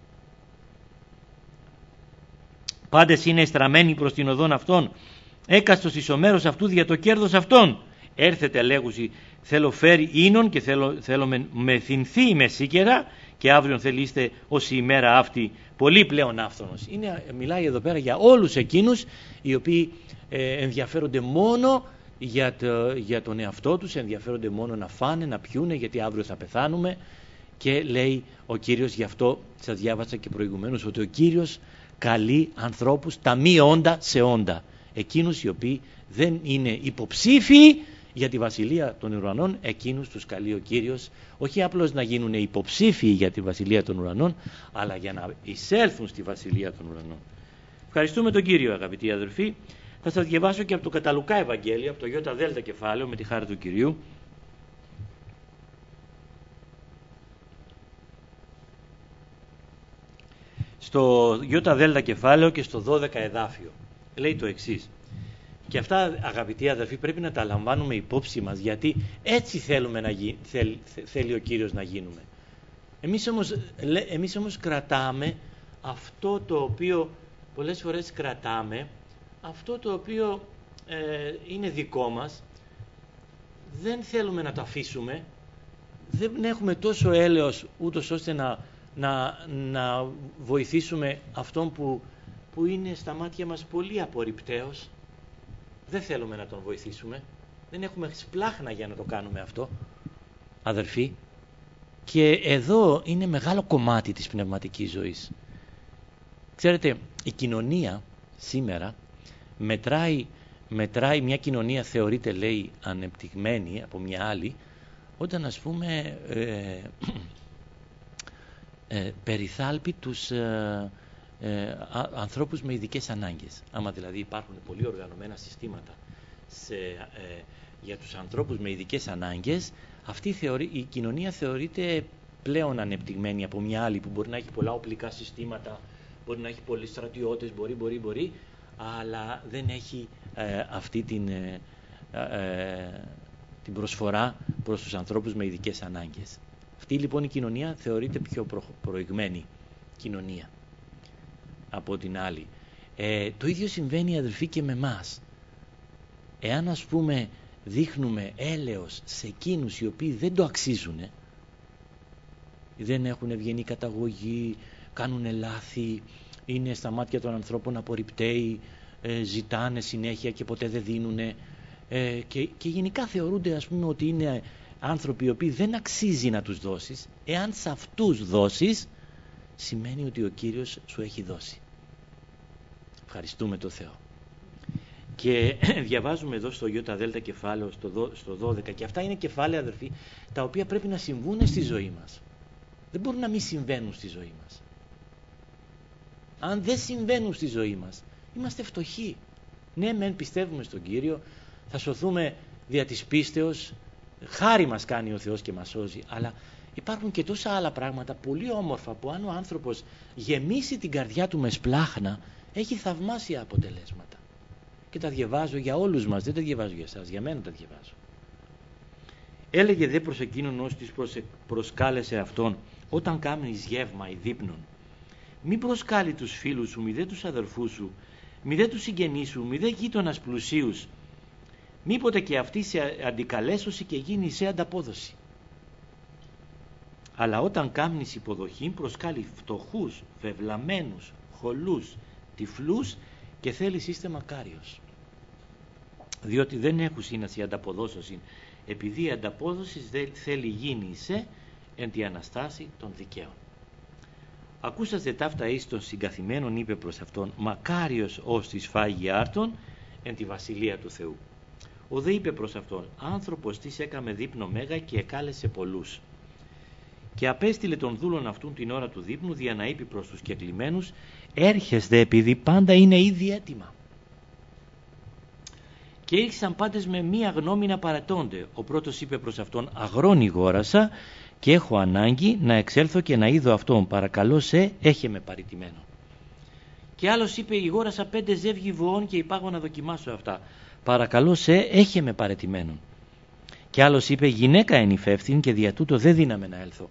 Πάντες είναι στραμμένοι προς την οδόν αυτών, έκαστος εις ο μέρος αυτού δια το κέρδος αυτών. Έρθετε, λέγουσι, θέλω φέρει ίνον και θέλω με θυνθεί με σίκερα, και αύριον θέλειστε ως η ημέρα αυτή πολύ πλέον άφθονος. Μιλάει εδώ πέρα για όλους εκείνους οι οποίοι ενδιαφέρονται μόνο για τον εαυτό τους, ενδιαφέρονται μόνο να φάνε, να πιούνε, γιατί αύριο θα πεθάνουμε. Και λέει ο Κύριος, γι' αυτό σας διάβασα και προηγουμένως, ότι ο Κύριος καλεί ανθρώπους τα μη όντα σε όντα. Εκείνους οι οποίοι δεν είναι υποψήφιοι για τη Βασιλεία των Ουρανών, εκείνους τους καλεί ο Κύριος, όχι απλώς να γίνουν υποψήφιοι για τη Βασιλεία των Ουρανών, αλλά για να εισέλθουν στη Βασιλεία των Ουρανών. Ευχαριστούμε τον Κύριο, αγαπητοί αδελφοί. Θα σας διαβάσω και από το Καταλουκά Ευαγγέλιο, από το ΙΔ κεφάλαιο, με τη χάρη του Κυρίου. Στο ΙΔ κεφάλαιο και στο 12 εδάφιο λέει το εξής. Και αυτά, αγαπητοί αδελφοί, πρέπει να τα λαμβάνουμε υπόψη μας, γιατί έτσι θέλει ο Κύριος να γίνουμε. Εμείς όμως κρατάμε αυτό το οποίο πολλές φορές κρατάμε, αυτό το οποίο είναι δικό μας, δεν θέλουμε να το αφήσουμε, δεν έχουμε τόσο έλεος ούτως ώστε να βοηθήσουμε αυτόν που είναι στα μάτια μας πολύ απορριπταίος. Δεν θέλουμε να τον βοηθήσουμε, δεν έχουμε σπλάχνα για να το κάνουμε αυτό, αδελφοί. Και εδώ είναι μεγάλο κομμάτι της πνευματικής ζωής. Ξέρετε, η κοινωνία σήμερα μετράει, μια κοινωνία θεωρείται, λέει, ανεπτυγμένη από μια άλλη, όταν, ας πούμε, περιθάλπει τους ανθρώπους με ειδικές ανάγκες. Άμα δηλαδή υπάρχουν πολύ οργανωμένα συστήματα για τους ανθρώπους με ειδικές ανάγκες, η κοινωνία θεωρείται πλέον ανεπτυγμένη από μια άλλη που μπορεί να έχει πολλά οπλικά συστήματα, μπορεί να έχει πολλοί στρατιώτες, μπορεί, αλλά δεν έχει αυτή την προσφορά προς τους ανθρώπους με ειδικές ανάγκες. Αυτή λοιπόν η κοινωνία θεωρείται πιο προηγμένη κοινωνία από την άλλη. Το ίδιο συμβαίνει, αδελφοί, και με εμάς. Εάν, ας πούμε, δείχνουμε έλεος σε εκείνους οι οποίοι δεν το αξίζουν, δεν έχουν ευγενή καταγωγή, κάνουν λάθη, είναι στα μάτια των ανθρώπων απορριπταίοι, ζητάνε συνέχεια και ποτέ δεν δίνουνε, και γενικά θεωρούνται, ας πούμε, ότι είναι άνθρωποι οι οποίοι δεν αξίζει να τους δώσεις. Εάν σε αυτούς δώσεις, σημαίνει ότι ο Κύριος σου έχει δώσει. Ευχαριστούμε το Θεό. Και διαβάζουμε εδώ στο ΙΔ κεφάλαιο, στο 12, και αυτά είναι κεφάλαια, αδερφοί, τα οποία πρέπει να συμβούν στη ζωή μας. Δεν μπορούν να μην συμβαίνουν στη ζωή μας. Αν δεν συμβαίνουν στη ζωή μας, είμαστε φτωχοί. Ναι, μεν πιστεύουμε στον Κύριο, θα σωθούμε δια της πίστεως, χάρη μας κάνει ο Θεός και μας σώζει, αλλά υπάρχουν και τόσα άλλα πράγματα πολύ όμορφα που αν ο άνθρωπος γεμίσει την καρδιά του με σπλάχνα, έχει θαυμάσια αποτελέσματα. Και τα διαβάζω για όλους μας, δεν τα διαβάζω για εσάς, για μένα τα διαβάζω. Έλεγε δε προς εκείνον ως της προσκάλεσε αυτόν, όταν κάμνεις γεύμα ή δείπνον, μη προσκάλει τους φίλους σου, μη δε τους αδερφούς σου, μη δε τους συγγενείς σου, μη δε γείτονας πλουσίους, μήποτε και αυτή σε αντικαλέσωση και γίνει σε ανταπόδοση. Αλλά όταν κάμνεις υποδοχή, προσκάλει φτωχούς, βεβλαμένους, χολούς, τυφλούς και θέλεις είστε μακάριος. Διότι δεν έχουν σύναση ανταποδόσωση, επειδή η ανταπόδοση δεν θέλει γίνει σε εν τη Αναστάση των δικαίων. Ακούσαστε ταύτα εις των συγκαθημένων, είπε προς αυτόν, μακάριος ως της φάγει άρτων εν τη βασιλεία του Θεού. Ο δε είπε προς αυτόν, άνθρωπος της έκαμε δείπνο μέγα και εκάλεσε πολλούς. Και απέστειλε τον δούλον αυτούν την ώρα του δείπνου, δια να είπε προς τους κεκλημένους, έρχεστε επειδή πάντα είναι ήδη έτοιμα. Και ήρξαν πάντες με μία γνώμη να παρατώνται. Ο πρώτος είπε προς αυτόν, αγρόνι γόρασα και έχω ανάγκη να εξέλθω και να είδω αυτόν, παρακαλώ σε, έχε με παρητημένο. Και άλλος είπε, γόρασα 5 ζεύγη βοών και υπάγω να δοκιμάσω αυτά, παρακαλώ σε, έχε με παρετημένον. Και άλλος είπε, γυναίκα είναι υπεύθυνη και δια τούτο δεν δύναμε να έλθω.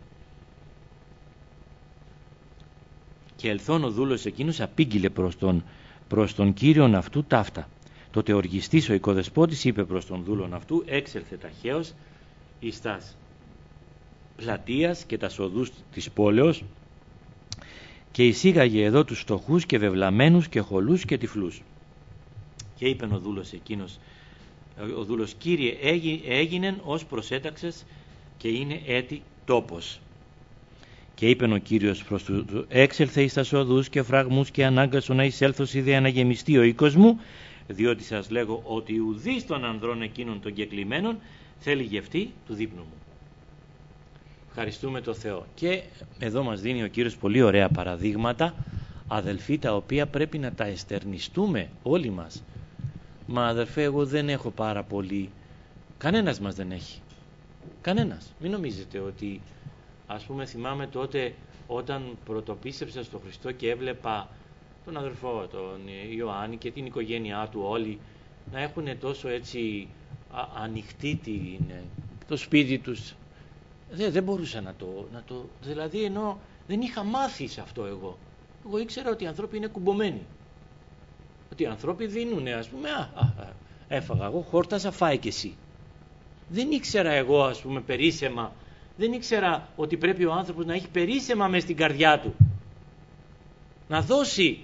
Και ελθόν ο δούλος εκείνος απήγγειλε προς τον κύριον αυτού ταύτα. Τότε οργιστής ο οικοδεσπότης είπε προς τον δούλον αυτού, έξελθε ταχαίως εις τας πλατείας και τας οδούς της πόλεως και εισήγαγε εδώ τους φτωχούς και βεβλαμένους και χολούς και τυφλούς. Και είπεν ο δούλος εκείνος, ο δούλος, Κύριε, έγινεν ως προσέταξες και είναι έτη τόπος. Και είπεν ο Κύριος προς του, έξελθε εις τας οδούς και φραγμούς και ανάγκασον να εισέλθος ιδέα να γεμιστεί ο οίκος μου, διότι σας λέγω ότι ουδής των ανδρών εκείνων των κεκλημένων θέλει γευτεί του δείπνου μου. Ευχαριστούμε το Θεό. Και εδώ μας δίνει ο Κύριος πολύ ωραία παραδείγματα, αδελφοί, τα οποία πρέπει να τα εστερνιστούμε όλοι μας. Μα αδελφέ, εγώ δεν έχω πάρα πολύ. Κανένας μας δεν έχει. Κανένας. Μην νομίζετε ότι, ας πούμε, θυμάμαι τότε όταν πρωτοπίστεψα στο Χριστό και έβλεπα τον αδερφό, τον Ιωάννη και την οικογένειά του όλοι να έχουν τόσο έτσι ανοιχτή το σπίτι τους. Δεν μπορούσα να το δηλαδή, ενώ δεν είχα μάθει σε αυτό εγώ. Εγώ ήξερα ότι οι άνθρωποι είναι κουμπωμένοι. Ότι οι άνθρωποι δίνουνε, ας πούμε, έφαγα εγώ, χόρτασα, φάει και εσύ. Δεν ήξερα εγώ, ας πούμε, περίσσεμα. Δεν ήξερα ότι πρέπει ο άνθρωπος να έχει περίσσεμα μες στην καρδιά του. Να δώσει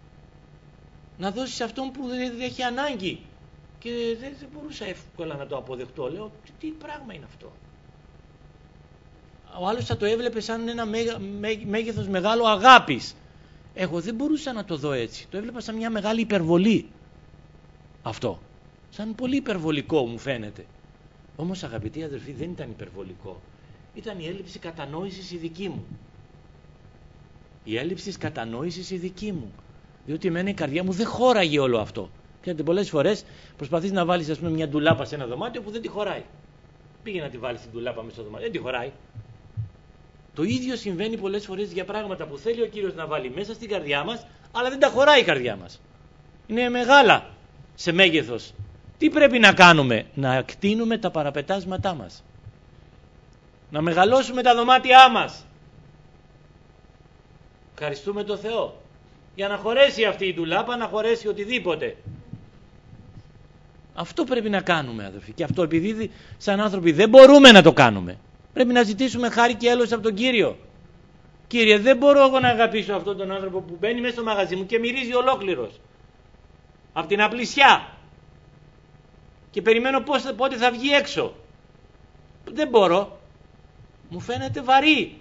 σε αυτόν που δεν έχει ανάγκη. Και δεν μπορούσα εύκολα να το αποδεχτώ. Λέω, τι πράγμα είναι αυτό. Ο άλλος θα το έβλεπε σαν ένα μέγεθος μεγάλο αγάπης. Εγώ δεν μπορούσα να το δω έτσι. Το έβλεπα σαν μια μεγάλη υπερβολή. Αυτό. Σαν πολύ υπερβολικό μου φαίνεται. Όμως, αγαπητοί αδερφοί, δεν ήταν υπερβολικό. Ήταν η έλλειψη κατανόησης η δική μου. Η έλλειψη κατανόησης η δική μου. Διότι εμένα η καρδιά μου δεν χώραγε όλο αυτό. Ξέρετε, πολλές φορές προσπαθείς να βάλεις, ας πούμε, μια ντουλάπα σε ένα δωμάτιο που δεν τη χωράει. Πήγε να τη βάλεις την ντουλάπα μέσα στο δωμάτιο. Δεν τη χωράει. Το ίδιο συμβαίνει πολλές φορές για πράγματα που θέλει ο Κύριος να βάλει μέσα στην καρδιά μας, αλλά δεν τα χωράει η καρδιά μας. Είναι μεγάλα σε μέγεθος. Τι πρέπει να κάνουμε? Να εκτείνουμε τα παραπετάσματά μας. Να μεγαλώσουμε τα δωμάτια μας. Ευχαριστούμε τον Θεό. Για να χωρέσει αυτή η ντουλάπα, να χωρέσει οτιδήποτε. Αυτό πρέπει να κάνουμε, αδελφοί. Και αυτό επειδή σαν άνθρωποι δεν μπορούμε να το κάνουμε. Πρέπει να ζητήσουμε χάρη και έλεος από τον Κύριο. Κύριε, δεν μπορώ εγώ να αγαπήσω αυτόν τον άνθρωπο που μπαίνει μέσα στο μαγαζί μου και μυρίζει ολόκληρος από την απλησιά και περιμένω πότε θα βγει έξω. Δεν μπορώ. Μου φαίνεται βαρύ.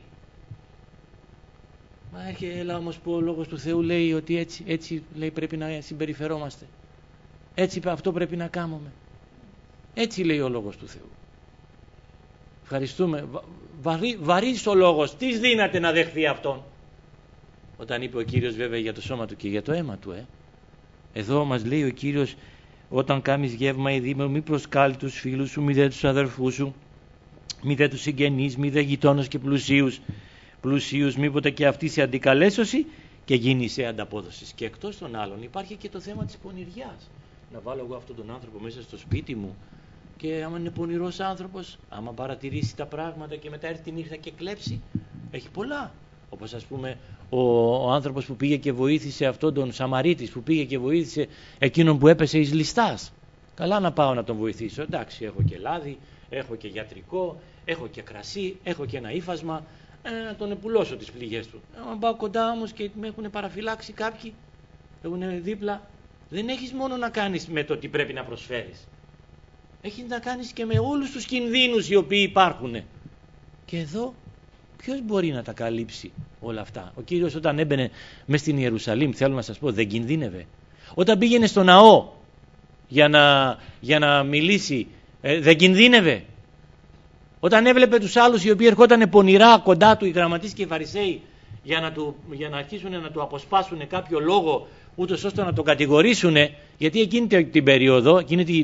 Μα έλα όμως που ο Λόγος του Θεού λέει ότι έτσι λέει πρέπει να συμπεριφερόμαστε. Έτσι αυτό πρέπει να κάνουμε. Έτσι λέει ο Λόγος του Θεού. Ευχαριστούμε. Βαρύς ο λόγος. Τις δύναται να δεχθεί αυτόν. Όταν είπε ο Κύριος βέβαια για το σώμα του και για το αίμα του. Εδώ μας λέει ο Κύριος, όταν κάνεις γεύμα ή δίμερο, μη προσκάλει τους φίλους σου, μη δε τους αδερφούς σου, μη δε τους συγγενείς, μη δε γειτόνους και πλουσίους, μήποτε και αυτή σε αντικαλέσωση και γίνει σε ανταπόδοση. Και εκτός των άλλων υπάρχει και το θέμα της πονηριάς. Να βάλω εγώ αυτόν τον άνθρωπο μέσα στο σπίτι μου και άμα είναι πονηρός άνθρωπος, άμα παρατηρήσει τα πράγματα και μετά έρθει τη νύχτα και κλέψει, έχει πολλά. Όπως ας πούμε ο άνθρωπος που πήγε και βοήθησε αυτόν τον Σαμαρίτης, που πήγε και βοήθησε εκείνον που έπεσε εις ληστάς. Καλά να πάω να τον βοηθήσω. Εντάξει, έχω και λάδι, έχω και γιατρικό, έχω και κρασί, έχω και ένα ύφασμα, να τον επουλώσω τις πληγές του. Αν πάω κοντά όμως και με έχουν παραφυλάξει κάποιοι, έχουν δίπλα, δεν έχεις μόνο να κάνεις με το τι πρέπει να προσφέρεις. Έχεις να κάνεις και με όλους τους κινδύνους οι οποίοι υπάρχουν. Και εδώ ποιος μπορεί να τα καλύψει όλα αυτά? Ο Κύριος όταν έμπαινε μες στην Ιερουσαλήμ, θέλω να σας πω, δεν κινδύνευε. Όταν πήγαινε στο ναό για να μιλήσει, δεν κινδύνευε. Όταν έβλεπε τους άλλους οι οποίοι ερχόταν πονηρά κοντά του, οι γραμματείς και οι Φαρισαίοι, για να αρχίσουν να του αποσπάσουν κάποιο λόγο, ούτως ώστε να τον κατηγορήσουν, γιατί εκείνη την περίοδο,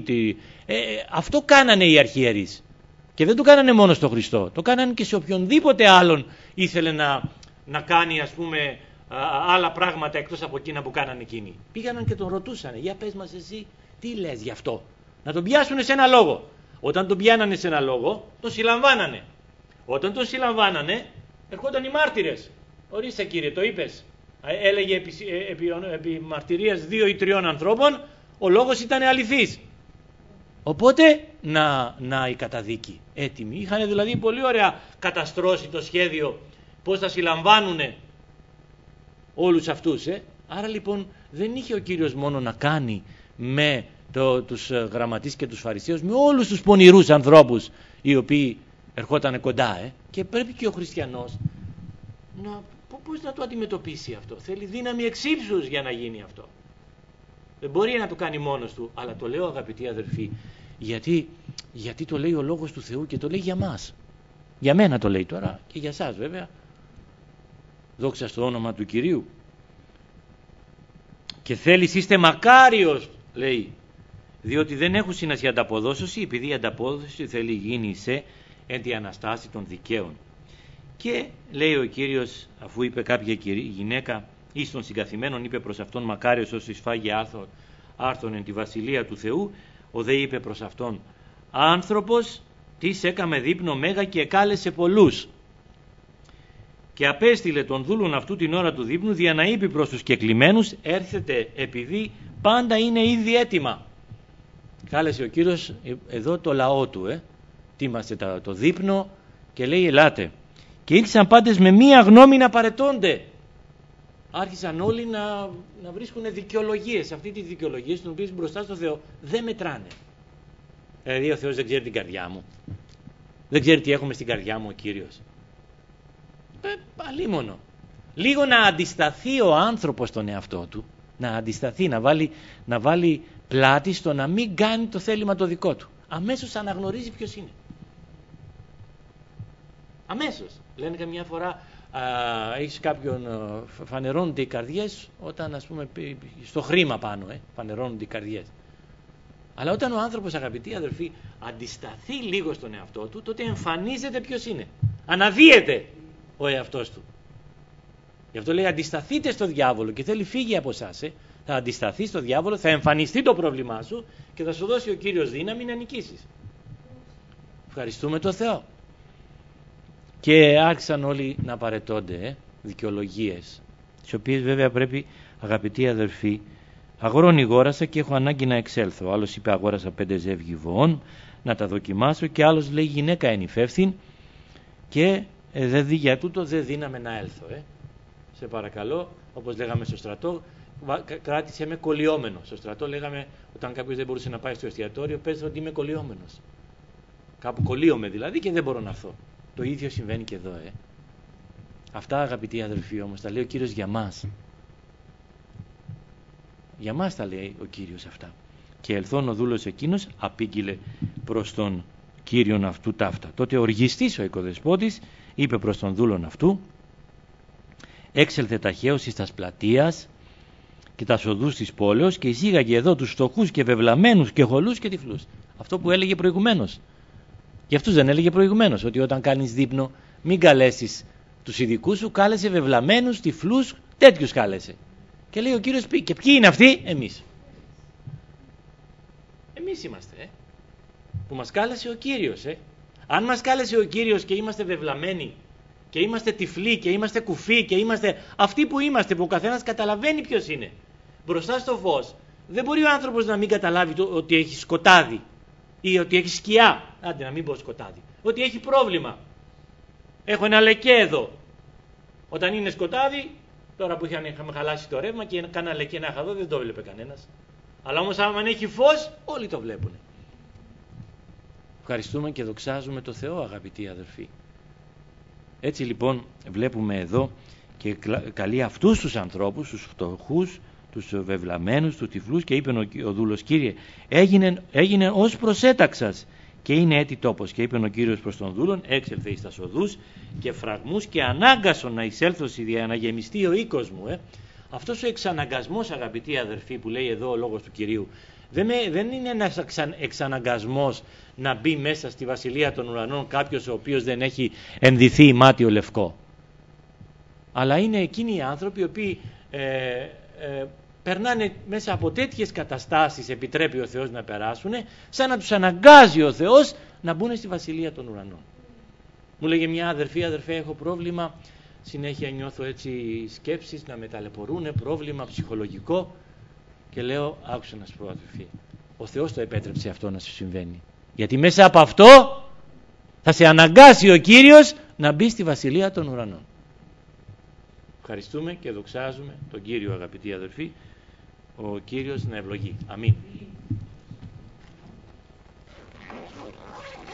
αυτό κάνανε οι αρχιερείς. Και δεν το κάνανε μόνο στο Χριστό, το κάνανε και σε οποιονδήποτε άλλον ήθελε να κάνει, ας πούμε, άλλα πράγματα εκτός από εκείνα που κάνανε εκείνοι. Πήγαιναν και τον ρωτούσανε, για πες μας εσύ τι λες γι' αυτό, να τον πιάσουν σε ένα λόγο. Όταν τον πιάνανε σε ένα λόγο, τον συλλαμβάνανε. Όταν τον συλλαμβάνανε, ερχόταν οι μάρτυρες. Ορίστε κύριε, το είπες. Έλεγε επί μαρτυρίας 2 ή 3 ανθρώπων, ο λόγος ήταν αληθής. Οπότε να η καταδίκη έτοιμη. Είχαν δηλαδή πολύ ωραία καταστρώσει το σχέδιο πώς θα συλλαμβάνουν όλους αυτούς. Άρα λοιπόν δεν είχε ο Κύριος μόνο να κάνει με τους γραμματείς και τους Φαρισαίους, με όλους τους πονηρούς ανθρώπους οι οποίοι ερχόταν κοντά. Και πρέπει και ο χριστιανός πώς να το αντιμετωπίσει αυτό. Θέλει δύναμη εξύψους για να γίνει αυτό. Δεν μπορεί να το κάνει μόνος του, αλλά το λέω αγαπητοί αδερφοί, γιατί το λέει ο Λόγος του Θεού και το λέει για μας. Για μένα το λέει τώρα και για σας βέβαια. Δόξα στο όνομα του Κυρίου. Και θέλεις είστε μακάριος, λέει, διότι δεν έχουν σημασία ανταποδόσωση, επειδή η ανταπόδοση θέλει γίνει σε αντιαναστάση των δικαίων. Και λέει ο Κύριος, αφού είπε κάποια γυναίκα εις των συγκαθημένων, είπε προς αυτόν μακάριος όσοι σφάγει άρθρον εν τη βασιλεία του Θεού. Ο δε είπε προς αυτόν, άνθρωπος της έκαμε δείπνο μέγα και εκάλεσε πολλούς. Και απέστειλε τον δούλον αυτού την ώρα του δείπνου, δια να είπε προς τους κεκλημένους, έρχεται επειδή πάντα είναι ήδη έτοιμα. Κάλεσε ο Κύριος εδώ το λαό του, τίμασε το δείπνο και λέει ελάτε. Και ήλθαν πάντες με μία γνώμη να παρετώνται. Άρχισαν όλοι να βρίσκουν δικαιολογίες. Αυτή τη δικαιολογίες, τις οποίες μπροστά στο Θεό δεν μετράνε. Δηλαδή ο Θεός δεν ξέρει την καρδιά μου. Δεν ξέρει τι έχουμε στην καρδιά μου ο Κύριος. Αλίμονο. Λίγο να αντισταθεί ο άνθρωπος στον εαυτό του. Να αντισταθεί, να βάλει πλάτη στο να μην κάνει το θέλημα το δικό του. Αμέσως αναγνωρίζει ποιος είναι. Αμέσως. Λένε καμιά φορά έχεις κάποιον, φανερώνονται οι καρδιές όταν ας πούμε στο χρήμα πάνω, φανερώνονται οι καρδιές. Αλλά όταν ο άνθρωπος, αγαπητοί αδελφοί, αντισταθεί λίγο στον εαυτό του, τότε εμφανίζεται ποιος είναι. Αναδύεται ο εαυτός του. Γι' αυτό λέει αντισταθείτε στο διάβολο και θέλει φύγει από εσάς. Θα αντισταθεί στο διάβολο, θα εμφανιστεί το πρόβλημά σου και θα σου δώσει ο Κύριος δύναμη να νικήσεις. Ευχαριστούμε τον Θεό. Και άρχισαν όλοι να παρετώνται δικαιολογίες, τις οποίες βέβαια πρέπει, αγαπητοί αδερφοί, αγρόνι γόρασα και έχω ανάγκη να εξέλθω. Άλλος είπε αγόρασα 5 ζεύγη βοών να τα δοκιμάσω, και άλλος λέει γυναίκα ενυφεύθην και για τούτο δεν δύναμε να έλθω. Σε παρακαλώ, όπως λέγαμε στο στρατό, κράτησε με κολλιόμενο. Στο στρατό λέγαμε, όταν κάποιος δεν μπορούσε να πάει στο εστιατόριο, πες ότι είμαι κολλιόμενος. Κάπου κολλείομαι δηλαδή και δεν μπορώ να έρθω. Το ίδιο συμβαίνει και εδώ. Αυτά, αγαπητοί αδελφοί, όμως τα λέει ο Κύριος για μας. Για μας τα λέει ο Κύριος αυτά. Και ελθόν ο δούλος εκείνος απήγγειλε προς τον Κύριον αυτού ταύτα. Τότε οργιστής ο οικοδεσπότης είπε προς τον δούλον αυτού, έξελθε ταχαίως εις τας πλατείας και τα οδούς της πόλεως και εισήγαγε εδώ τους φτωχούς και βεβλαμένους και χολούς και τυφλούς. Αυτό που έλεγε προηγουμένως. Για αυτούς δεν έλεγε προηγουμένως ότι όταν κάνεις δείπνο μην καλέσεις τους ειδικούς σου, κάλεσε βεβλαμένους, τυφλούς, τέτοιους κάλεσε. Και λέει ο Κύριος, και ποιοι είναι αυτοί? Εμείς. Εμείς είμαστε, που μας κάλεσε ο Κύριος. Αν μας κάλεσε ο Κύριος και είμαστε βεβλαμένοι και είμαστε τυφλοί και είμαστε κουφοί και είμαστε αυτοί που είμαστε, που ο καθένας καταλαβαίνει ποιος είναι, μπροστά στο φως, δεν μπορεί ο άνθρωπος να μην καταλάβει ότι έχει σκοτάδι ή ότι έχει σκιά, άντε να μην πω σκοτάδι, ότι έχει πρόβλημα. Έχω ένα λεκέ εδώ. Όταν είναι σκοτάδι, τώρα που είχαμε χαλάσει το ρεύμα και κάνα λεκέ να είχα εδώ, δεν το βλέπει κανένας. Αλλά όμως άμα έχει φως, όλοι το βλέπουν. Ευχαριστούμε και δοξάζουμε το Θεό, αγαπητοί αδελφοί. Έτσι λοιπόν βλέπουμε εδώ και καλεί αυτούς τους ανθρώπους, τους φτωχούς, τους βεβλαμένους, τους τυφλούς, και είπε ο δούλος, Κύριε, έγινε ως προσέταξας και είναι έτη τόπος. Και είπε ο Κύριος προς τον δούλον, έξελθε εις τας οδούς και φραγμούς και ανάγκασον να εισέλθωσι για να γεμιστεί ο οίκος μου. Αυτός ο εξαναγκασμός, αγαπητοί αδερφοί, που λέει εδώ ο λόγος του Κυρίου, δεν είναι ένας εξαναγκασμός να μπει μέσα στη βασιλεία των ουρανών κάποιος ο οποίος δεν έχει ενδυθεί μάτιο λευκό. Αλλά είναι εκείνοι οι άνθρωποι οι οποίοι περνάνε μέσα από τέτοιες καταστάσεις, επιτρέπει ο Θεός να περάσουν, σαν να τους αναγκάζει ο Θεός να μπουν στη βασιλεία των ουρανών. Μου λέγε μια αδερφέ, έχω πρόβλημα, συνέχεια νιώθω έτσι σκέψεις να με ταλαιπωρούν, πρόβλημα ψυχολογικό, και λέω, άκουσα να σου πω αδερφή, ο Θεός το επέτρεψε αυτό να σου συμβαίνει, γιατί μέσα από αυτό θα σε αναγκάσει ο Κύριος να μπει στη βασιλεία των ουρανών. Ευχαριστούμε και δοξάζουμε τον Κύριο, αγαπητοί αδερφοί, ο Κύριος να ευλογεί. Αμήν.